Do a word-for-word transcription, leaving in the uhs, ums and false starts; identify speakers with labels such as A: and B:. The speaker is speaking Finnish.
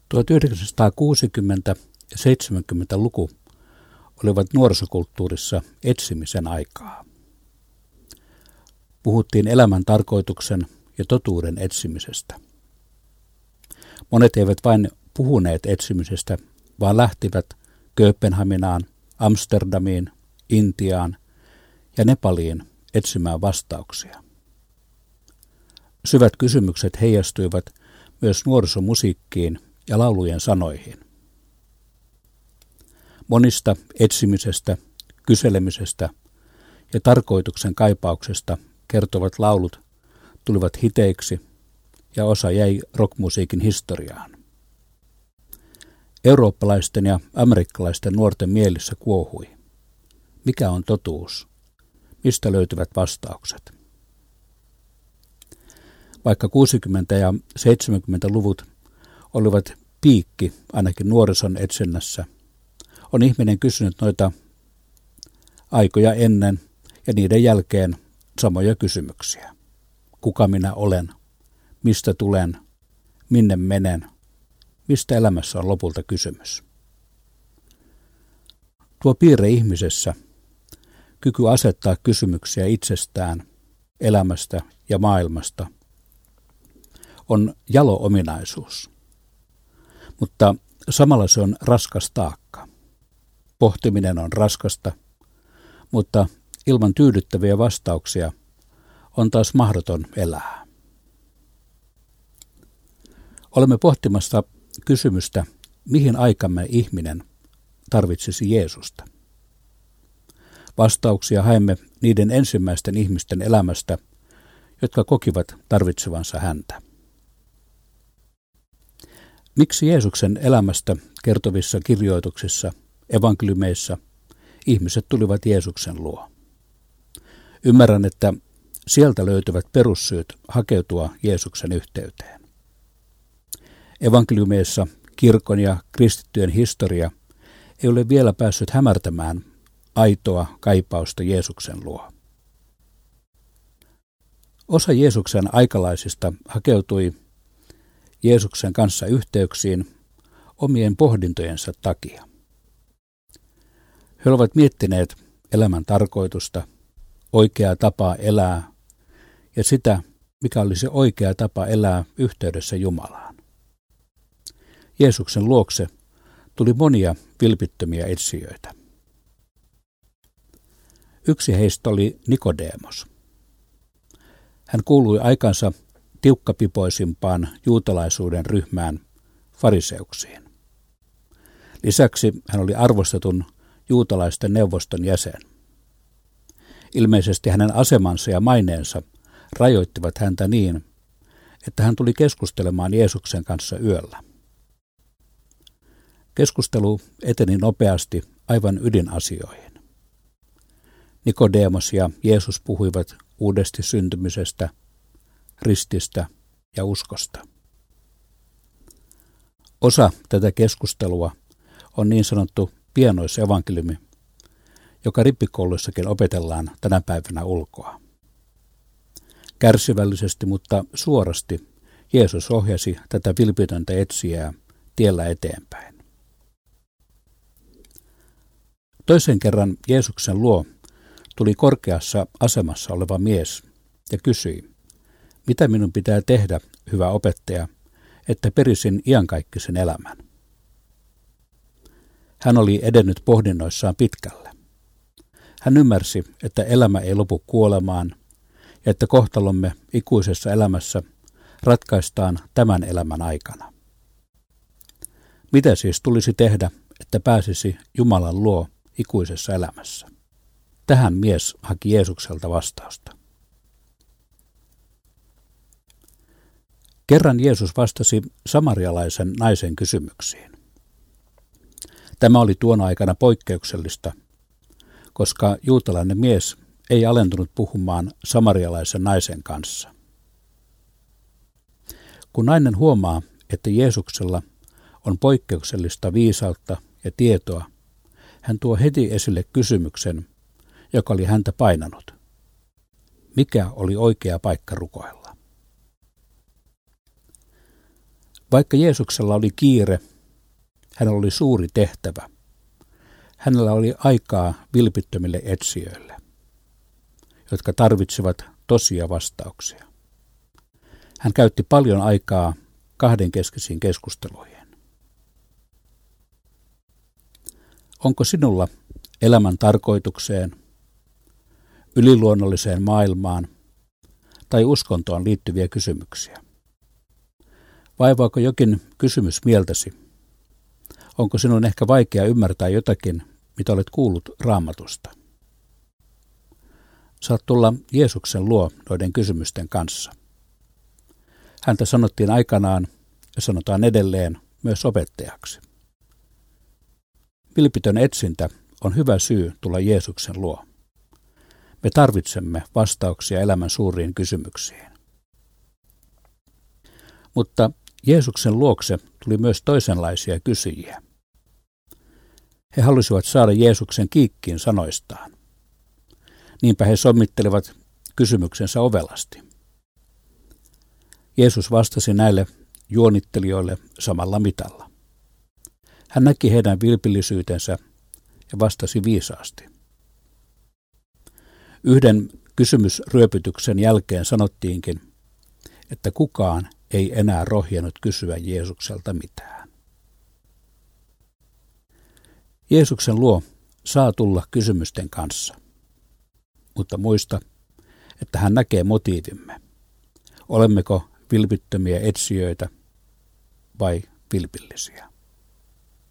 A: tuhatyhdeksänsataakuusikymmentä- ja seitsemänkymmentäluku olivat nuorisokulttuurissa etsimisen aikaa. Puhuttiin elämän tarkoituksen ja totuuden etsimisestä. Monet eivät vain puhuneet etsimisestä, vaan lähtivät Kööpenhaminaan, Amsterdamiin, Intiaan ja Nepaliin etsimään vastauksia. Syvät kysymykset heijastuivat myös nuorisomusiikkiin ja laulujen sanoihin. Monista etsimisestä, kyselemisestä ja tarkoituksen kaipauksesta kertovat laulut tulivat hiteiksi ja osa jäi rockmusiikin historiaan. Eurooppalaisten ja amerikkalaisten nuorten mielissä kuohui. Mikä on totuus? Mistä löytyvät vastaukset? Vaikka kuusikymmentä- ja seitsemänkymmentäluvut olivat piikki ainakin nuorison etsinnässä, on ihminen kysynyt noita aikoja ennen ja niiden jälkeen samoja kysymyksiä. Kuka minä olen? Mistä tulen? Minne menen? Mistä elämässä on lopulta kysymys? Tuo piirre ihmisessä, kyky asettaa kysymyksiä itsestään, elämästä ja maailmasta, on jalo ominaisuus. Mutta samalla se on raskas taakka. Pohtiminen on raskasta, mutta ilman tyydyttäviä vastauksia on taas mahdoton elää. Olemme pohtimassa kysymystä, mihin aikamme ihminen tarvitsisi Jeesusta. Vastauksia haemme niiden ensimmäisten ihmisten elämästä, jotka kokivat tarvitsevansa häntä. Miksi Jeesuksen elämästä kertovissa kirjoituksissa, evankeliumeissa, ihmiset tulivat Jeesuksen luo? Ymmärrän, että sieltä löytyvät perussyyt hakeutua Jeesuksen yhteyteen. Evankeliumeissa kirkon ja kristittyjen historia ei ole vielä päässyt hämärtämään aitoa kaipausta Jeesuksen luo. Osa Jeesuksen aikalaisista hakeutui Jeesuksen kanssa yhteyksiin omien pohdintojensa takia. He ovat miettineet elämän tarkoitusta, oikeaa tapaa elää ja sitä, mikä olisi oikea tapa elää yhteydessä Jumalaan. Jeesuksen luokse tuli monia vilpittömiä etsijöitä. Yksi heistä oli Nikodeemos. Hän kuului aikansa tiukkapipoisimpaan juutalaisuuden ryhmään, fariseuksiin. Lisäksi hän oli arvostetun juutalaisten neuvoston jäsen. Ilmeisesti hänen asemansa ja maineensa rajoittivat häntä niin, että hän tuli keskustelemaan Jeesuksen kanssa yöllä. Keskustelu eteni nopeasti aivan ydinasioihin. Nikodeemos ja Jeesus puhuivat uudesti syntymisestä, rististä ja uskosta. Osa tätä keskustelua on niin sanottu pienoisevankeliumi, joka rippikouluissakin opetellaan tänä päivänä ulkoa. Kärsivällisesti, mutta suorasti Jeesus ohjasi tätä vilpitöntä etsijää tiellä eteenpäin. Toisen kerran Jeesuksen luo tuli korkeassa asemassa oleva mies ja kysyi, mitä minun pitää tehdä, hyvä opettaja, että perisin iankaikkisen elämän. Hän oli edennyt pohdinnoissaan pitkälle. Hän ymmärsi, että elämä ei lopu kuolemaan ja että kohtalomme ikuisessa elämässä ratkaistaan tämän elämän aikana. Mitä siis tulisi tehdä, että pääsisi Jumalan luo ikuisessa elämässä? Tähän mies haki Jeesukselta vastausta. Kerran Jeesus vastasi samarialaisen naisen kysymyksiin. Tämä oli tuona aikana poikkeuksellista, koska juutalainen mies ei alentunut puhumaan samarialaisen naisen kanssa. Kun nainen huomaa, että Jeesuksella on poikkeuksellista viisautta ja tietoa, hän tuo heti esille kysymyksen, joka oli häntä painanut. Mikä oli oikea paikka rukoilla? Vaikka Jeesuksella oli kiire, hänellä oli suuri tehtävä. Hänellä oli aikaa vilpittömille etsijöille, jotka tarvitsevat tosia vastauksia. Hän käytti paljon aikaa kahdenkeskisiin keskusteluihin. Onko sinulla elämän tarkoitukseen, yliluonnolliseen maailmaan tai uskontoon liittyviä kysymyksiä? Vaivaako jokin kysymys mieltäsi? Onko sinun ehkä vaikea ymmärtää jotakin, mitä olet kuullut Raamatusta? Saat tulla Jeesuksen luo noiden kysymysten kanssa. Häntä sanottiin aikanaan ja sanotaan edelleen myös opettajaksi. Vilpitön etsintä on hyvä syy tulla Jeesuksen luo. Me tarvitsemme vastauksia elämän suuriin kysymyksiin. Mutta Jeesuksen luokse tuli myös toisenlaisia kysyjiä. He halusivat saada Jeesuksen kiikkiin sanoistaan. Niinpä he sommittelivat kysymyksensä ovelasti. Jeesus vastasi näille juonittelijoille samalla mitalla. Hän näki heidän vilpillisyytensä ja vastasi viisaasti. Yhden kysymysryöpytyksen jälkeen sanottiinkin, että kukaan ei enää rohjennut kysyä Jeesukselta mitään. Jeesuksen luo saa tulla kysymysten kanssa, mutta muista, että hän näkee motiivimme. Olemmeko vilpittömiä etsijöitä vai vilpillisiä?